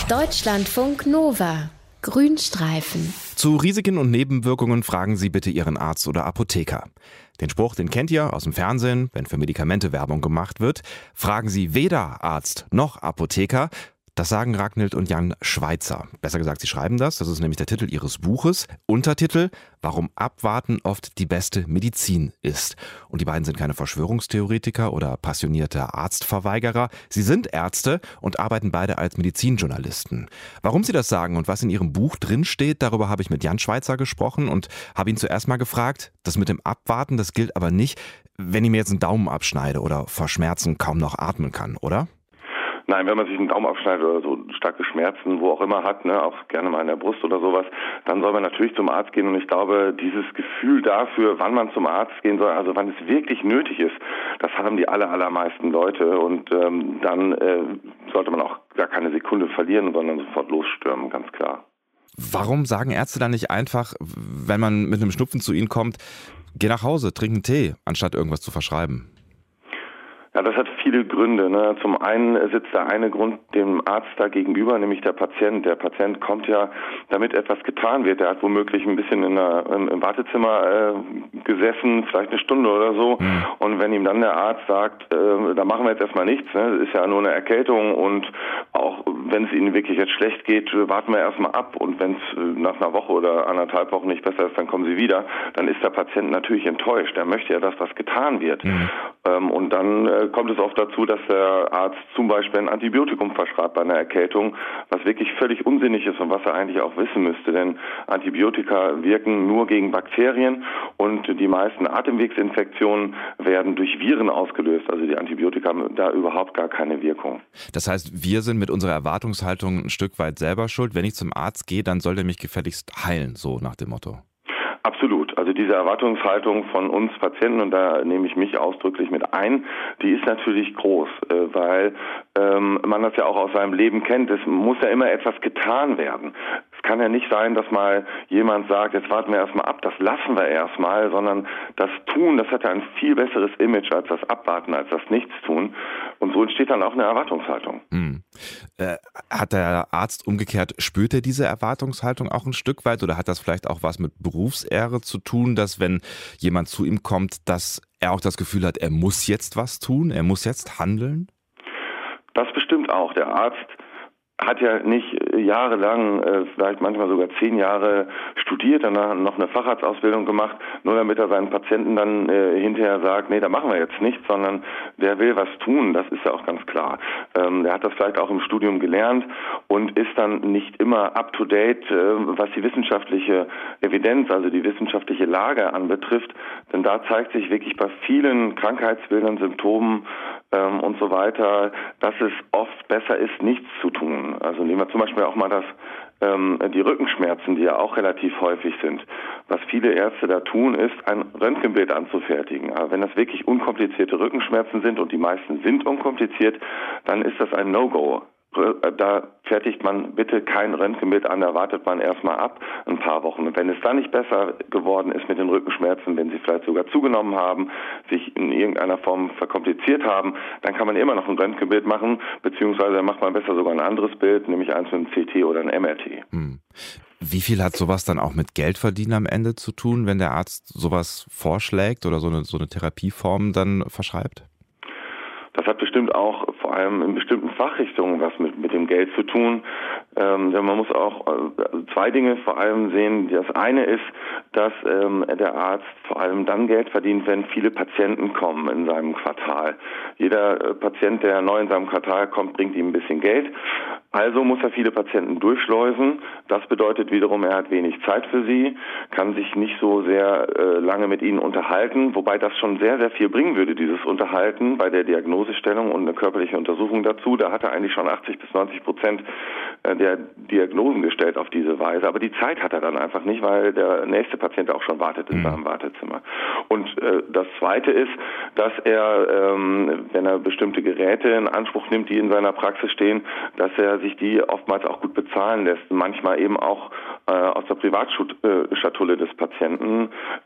Deutschlandfunk Nova. Grünstreifen. Zu Risiken und Nebenwirkungen fragen Sie bitte Ihren Arzt oder Apotheker. Den Spruch, den kennt ihr aus dem Fernsehen, wenn für Medikamente Werbung gemacht wird. Fragen Sie weder Arzt noch Apotheker. Das sagen Ragnhild und Jan Schweitzer. Besser gesagt, sie schreiben das ist nämlich der Titel ihres Buches. Untertitel: Warum Abwarten oft die beste Medizin ist. Und die beiden sind keine Verschwörungstheoretiker oder passionierte Arztverweigerer. Sie sind Ärzte und arbeiten beide als Medizinjournalisten. Warum sie das sagen und was in ihrem Buch drinsteht, darüber habe ich mit Jan Schweitzer gesprochen und habe ihn zuerst mal gefragt, das mit dem Abwarten, das gilt aber nicht, wenn ich mir jetzt einen Daumen abschneide oder vor Schmerzen kaum noch atmen kann, oder? Nein, wenn man sich einen Daumen abschneidet oder so starke Schmerzen, wo auch immer hat, auch gerne mal in der Brust oder sowas, dann soll man natürlich zum Arzt gehen. Und ich glaube, dieses Gefühl dafür, wann man zum Arzt gehen soll, also wann es wirklich nötig ist, das haben die allermeisten Leute. Und dann sollte man auch gar keine Sekunde verlieren, sondern sofort losstürmen, ganz klar. Warum sagen Ärzte dann nicht einfach, wenn man mit einem Schnupfen zu ihnen kommt, geh nach Hause, trink einen Tee, anstatt irgendwas zu verschreiben? Ja, das hat viele Gründe. Zum einen sitzt der eine Grund dem Arzt da gegenüber, nämlich der Patient. Der Patient kommt ja, damit etwas getan wird. Der hat womöglich ein bisschen im Wartezimmer gesessen, vielleicht eine Stunde oder so. Mhm. Und wenn ihm dann der Arzt sagt, da machen wir jetzt erstmal nichts, das ist ja nur eine Erkältung und auch wenn es Ihnen wirklich jetzt schlecht geht, warten wir erstmal ab. Und wenn es nach einer Woche oder 1,5 Wochen nicht besser ist, dann kommen Sie wieder. Dann ist der Patient natürlich enttäuscht. Er möchte ja, dass was getan wird. Mhm. Und dann kommt es oft dazu, dass der Arzt zum Beispiel ein Antibiotikum verschreibt bei einer Erkältung, was wirklich völlig unsinnig ist und was er eigentlich auch wissen müsste. Denn Antibiotika wirken nur gegen Bakterien und die meisten Atemwegsinfektionen werden durch Viren ausgelöst. Also die Antibiotika haben da überhaupt gar keine Wirkung. Das heißt, wir sind mit unserer Erwartungshaltung ein Stück weit selber schuld. Wenn ich zum Arzt gehe, dann soll der mich gefälligst heilen, so nach dem Motto. Absolut. Also diese Erwartungshaltung von uns Patienten, und da nehme ich mich ausdrücklich mit ein, die ist natürlich groß, weil man das ja auch aus seinem Leben kennt. Es muss ja immer etwas getan werden. Es kann ja nicht sein, dass mal jemand sagt, jetzt warten wir erstmal ab, das lassen wir erstmal, sondern das Tun, das hat ja ein viel besseres Image als das Abwarten, als das Nichtstun. Und so entsteht dann auch eine Erwartungshaltung. Hat der Arzt umgekehrt, spürt er diese Erwartungshaltung auch ein Stück weit oder hat das vielleicht auch was mit Berufsehre zu tun, dass wenn jemand zu ihm kommt, dass er auch das Gefühl hat, er muss jetzt was tun, er muss jetzt handeln? Das bestimmt auch. Der Arzt hat ja nicht jahrelang, vielleicht manchmal sogar 10 Jahre studiert, danach noch eine Facharztausbildung gemacht, nur damit er seinen Patienten dann hinterher sagt, nee, da machen wir jetzt nichts, sondern der will was tun, das ist ja auch ganz klar. Der hat das vielleicht auch im Studium gelernt und ist dann nicht immer up to date, was die wissenschaftliche Evidenz, also die wissenschaftliche Lage anbetrifft, denn da zeigt sich wirklich bei vielen Krankheitsbildern, Symptomen und so weiter, dass es oft besser ist, nichts zu tun. Also nehmen wir zum Beispiel auch mal die Rückenschmerzen, die ja auch relativ häufig sind. Was viele Ärzte da tun, ist, ein Röntgenbild anzufertigen. Aber wenn das wirklich unkomplizierte Rückenschmerzen sind, und die meisten sind unkompliziert, dann ist das ein No-Go. Da fertigt man bitte kein Röntgenbild an, da wartet man erstmal ab ein paar Wochen. Und wenn es dann nicht besser geworden ist mit den Rückenschmerzen, wenn sie vielleicht sogar zugenommen haben, sich in irgendeiner Form verkompliziert haben, dann kann man immer noch ein Röntgenbild machen, beziehungsweise macht man besser sogar ein anderes Bild, nämlich eins mit einem CT oder einem MRT. Wie viel hat sowas dann auch mit Geldverdienen am Ende zu tun, wenn der Arzt sowas vorschlägt oder so eine Therapieform dann verschreibt? Das hat bestimmt auch vor allem in bestimmten Fachrichtungen was mit dem Geld zu tun. Denn man muss auch 2 Dinge vor allem sehen. Das eine ist, dass der Arzt vor allem dann Geld verdient, wenn viele Patienten kommen in seinem Quartal. Jeder Patient, der neu in seinem Quartal kommt, bringt ihm ein bisschen Geld. Also muss er viele Patienten durchschleusen. Das bedeutet wiederum, er hat wenig Zeit für sie, kann sich nicht so sehr lange mit ihnen unterhalten, wobei das schon sehr, sehr viel bringen würde, dieses Unterhalten bei der Diagnosestellung und eine körperliche Untersuchung dazu. Da hat er eigentlich schon 80-90% der Diagnosen gestellt auf diese Weise. Aber die Zeit hat er dann einfach nicht, weil der nächste Patient auch schon wartet in seinem Wartezimmer. Und das Zweite ist, dass er, wenn er bestimmte Geräte in Anspruch nimmt, die in seiner Praxis stehen, dass er sich die oftmals auch gut bezahlen lässt. Manchmal eben auch aus der Privatschatulle des Patienten.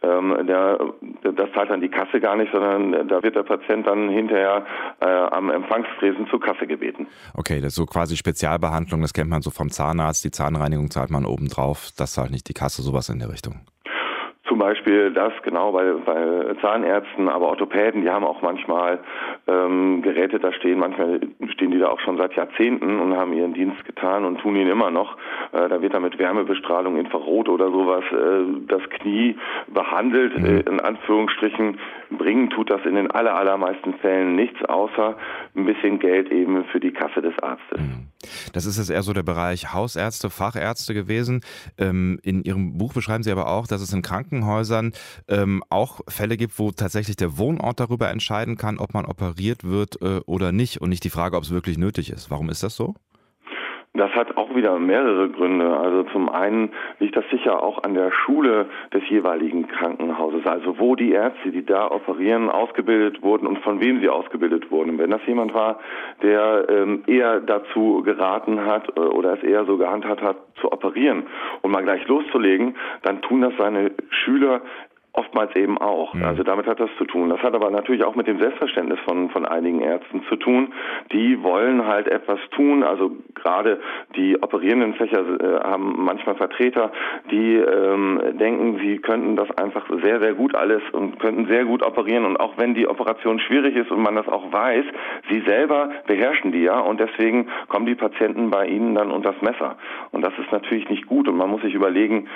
Das zahlt dann die Kasse gar nicht, sondern da wird der Patient dann hinterher am Empfangstresen zur Kasse gebeten. Okay, das ist so quasi Spezialbehandlung, das kennen kennt man so vom Zahnarzt, die Zahnreinigung zahlt man obendrauf, das zahlt nicht die Kasse, sowas in der Richtung. Zum Beispiel das, genau, bei Zahnärzten, aber Orthopäden, die haben auch manchmal Geräte da stehen. Manchmal stehen die da auch schon seit Jahrzehnten und haben ihren Dienst getan und tun ihn immer noch. Da wird dann mit Wärmebestrahlung, Infrarot oder sowas das Knie behandelt, in Anführungsstrichen. Bringen tut das in den allermeisten Fällen nichts, außer ein bisschen Geld eben für die Kasse des Arztes. Das ist jetzt eher so der Bereich Hausärzte, Fachärzte gewesen. In Ihrem Buch beschreiben Sie aber auch, dass es in Krankenhäusern auch Fälle gibt, wo tatsächlich der Wohnort darüber entscheiden kann, ob man operiert wird oder nicht und nicht die Frage, ob es wirklich nötig ist. Warum ist das so? Das hat auch wieder mehrere Gründe. Also zum einen liegt das sicher auch an der Schule des jeweiligen Krankenhauses, also wo die Ärzte, die da operieren, ausgebildet wurden und von wem sie ausgebildet wurden. Wenn das jemand war, der eher dazu geraten hat oder es eher so gehandhabt hat, zu operieren und mal gleich loszulegen, dann tun das seine Schüler oftmals eben auch. Also damit hat das zu tun. Das hat aber natürlich auch mit dem Selbstverständnis von einigen Ärzten zu tun. Die wollen halt etwas tun. Also gerade die operierenden Fächer haben manchmal Vertreter, die denken, sie könnten das einfach sehr, sehr gut alles und könnten sehr gut operieren. Und auch wenn die Operation schwierig ist und man das auch weiß, sie selber beherrschen die ja und deswegen kommen die Patienten bei ihnen dann unter das Messer. Und das ist natürlich nicht gut und man muss sich überlegen,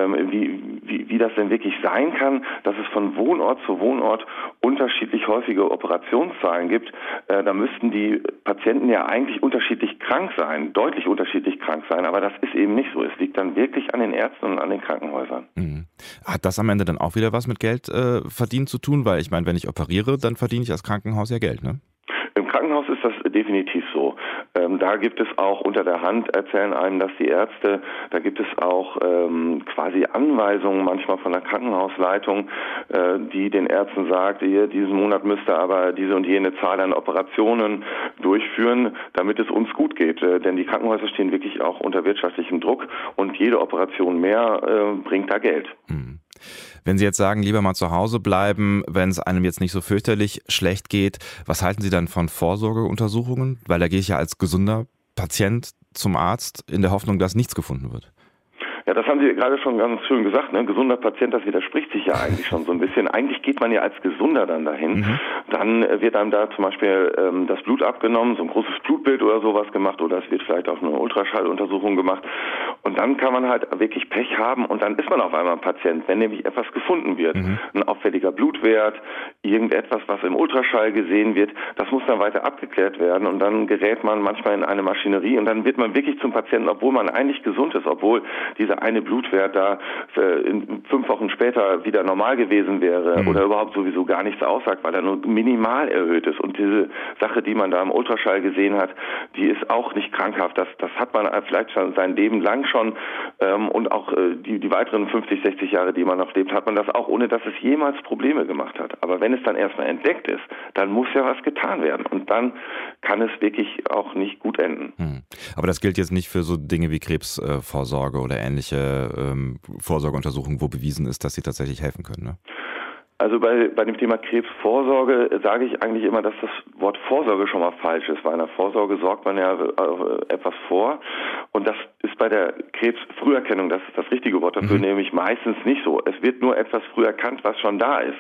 wie das denn wirklich sein kann, dass es von Wohnort zu Wohnort unterschiedlich häufige Operationszahlen gibt. Da müssten die Patienten ja eigentlich unterschiedlich krank sein, deutlich unterschiedlich krank sein, aber das ist eben nicht so. Es liegt dann wirklich an den Ärzten und an den Krankenhäusern. Hat das am Ende dann auch wieder was mit Geld verdienen zu tun? Weil ich meine, wenn ich operiere, dann verdiene ich als Krankenhaus ja Geld, ne? Im Krankenhaus ist das definitiv so. Da gibt es auch unter der Hand, erzählen einem das die Ärzte, da gibt es auch quasi Anweisungen manchmal von der Krankenhausleitung, die den Ärzten sagt, ihr diesen Monat müsst ihr aber diese und jene Zahl an Operationen durchführen, damit es uns gut geht. Denn die Krankenhäuser stehen wirklich auch unter wirtschaftlichem Druck und jede Operation mehr bringt da Geld. Wenn Sie jetzt sagen, lieber mal zu Hause bleiben, wenn es einem jetzt nicht so fürchterlich schlecht geht, was halten Sie dann von Vorsorgeuntersuchungen? Weil da gehe ich ja als gesunder Patient zum Arzt in der Hoffnung, dass nichts gefunden wird. Ja, das haben Sie gerade schon ganz schön gesagt, ne? Gesunder Patient, das widerspricht sich ja eigentlich schon so ein bisschen. Eigentlich geht man ja als Gesunder dann dahin. Dann wird einem da zum Beispiel das Blut abgenommen, so ein großes Blutbild oder sowas gemacht oder es wird vielleicht auch eine Ultraschalluntersuchung gemacht. Und dann kann man halt wirklich Pech haben und dann ist man auf einmal ein Patient, wenn nämlich etwas gefunden wird. Ein auffälliger Blutwert, irgendetwas, was im Ultraschall gesehen wird, das muss dann weiter abgeklärt werden und dann gerät man manchmal in eine Maschinerie und dann wird man wirklich zum Patienten, obwohl man eigentlich gesund ist, obwohl dieser eine Blutwert da 5 Wochen später wieder normal gewesen wäre oder überhaupt sowieso gar nichts aussagt, weil er nur minimal erhöht ist. Und diese Sache, die man da im Ultraschall gesehen hat, die ist auch nicht krankhaft. Das hat man vielleicht schon sein Leben lang schon und auch die weiteren 50, 60 Jahre, die man noch lebt, hat man das auch, ohne dass es jemals Probleme gemacht hat. Aber wenn es dann erstmal entdeckt ist, dann muss ja was getan werden. Und dann kann es wirklich auch nicht gut enden. Aber das gilt jetzt nicht für so Dinge wie Krebsvorsorge oder ähnliche Vorsorgeuntersuchungen, wo bewiesen ist, dass sie tatsächlich helfen können, ne? Also bei dem Thema Krebsvorsorge sage ich eigentlich immer, dass das Wort Vorsorge schon mal falsch ist. Bei einer Vorsorge sorgt man ja etwas vor und das ist bei der Krebsfrüherkennung, das ist das richtige Wort dafür, nämlich meistens nicht so. Es wird nur etwas früh erkannt, was schon da ist.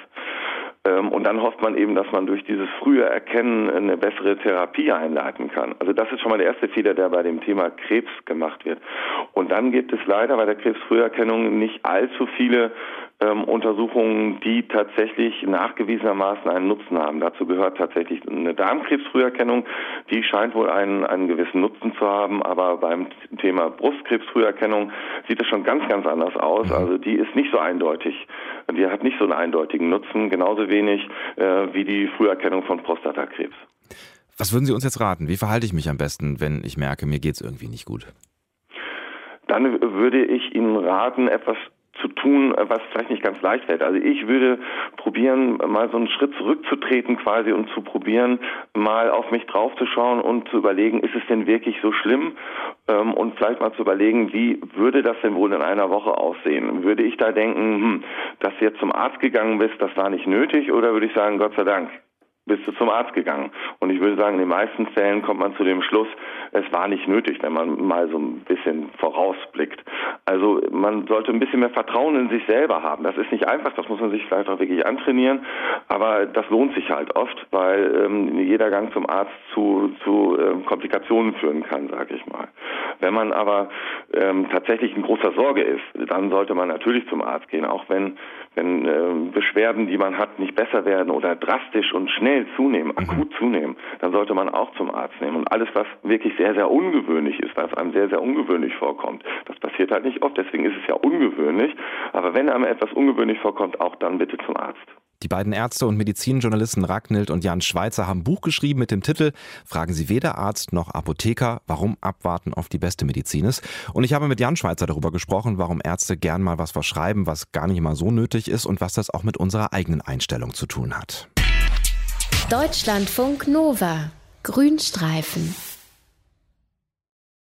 Und dann hofft man eben, dass man durch dieses frühe Erkennen eine bessere Therapie einleiten kann. Also das ist schon mal der erste Fehler, der bei dem Thema Krebs gemacht wird. Und dann gibt es leider bei der Krebsfrüherkennung nicht allzu viele Untersuchungen, die tatsächlich nachgewiesenermaßen einen Nutzen haben. Dazu gehört tatsächlich eine Darmkrebsfrüherkennung. Die scheint wohl einen gewissen Nutzen zu haben, aber beim Thema Brustkrebsfrüherkennung sieht es schon ganz, ganz anders aus. Also die ist nicht so eindeutig. Die hat nicht so einen eindeutigen Nutzen, genauso wenig wie die Früherkennung von Prostatakrebs. Was würden Sie uns jetzt raten? Wie verhalte ich mich am besten, wenn ich merke, mir geht's irgendwie nicht gut? Dann würde ich Ihnen raten, etwas zu tun, was vielleicht nicht ganz leicht fällt. Also ich würde probieren, mal so einen Schritt zurückzutreten quasi und zu probieren, mal auf mich draufzuschauen und zu überlegen, ist es denn wirklich so schlimm? Und vielleicht mal zu überlegen, wie würde das denn wohl in einer Woche aussehen? Würde ich da denken, dass du jetzt zum Arzt gegangen bist, das war nicht nötig? Oder würde ich sagen, Gott sei Dank, bist du zum Arzt gegangen. Und ich würde sagen, in den meisten Fällen kommt man zu dem Schluss, es war nicht nötig, wenn man mal so ein bisschen vorausblickt. Also man sollte ein bisschen mehr Vertrauen in sich selber haben. Das ist nicht einfach, das muss man sich vielleicht auch wirklich antrainieren, aber das lohnt sich halt oft, weil jeder Gang zum Arzt zu Komplikationen führen kann, sage ich mal. Wenn man aber tatsächlich in großer Sorge ist, dann sollte man natürlich zum Arzt gehen, auch wenn Beschwerden, die man hat, nicht besser werden oder drastisch und schnell zunehmen, akut zunehmen, dann sollte man auch zum Arzt nehmen. Und alles, was wirklich sehr, sehr ungewöhnlich ist, was einem sehr, sehr ungewöhnlich vorkommt, das passiert halt nicht oft, deswegen ist es ja ungewöhnlich. Aber wenn einem etwas ungewöhnlich vorkommt, auch dann bitte zum Arzt. Die beiden Ärzte und Medizinjournalisten Ragnhild und Jan Schweizer haben ein Buch geschrieben mit dem Titel »Fragen Sie weder Arzt noch Apotheker, warum Abwarten auf die beste Medizin ist«. Und ich habe mit Jan Schweizer darüber gesprochen, warum Ärzte gern mal was verschreiben, was gar nicht immer so nötig ist und was das auch mit unserer eigenen Einstellung zu tun hat. Deutschlandfunk Nova. Grünstreifen.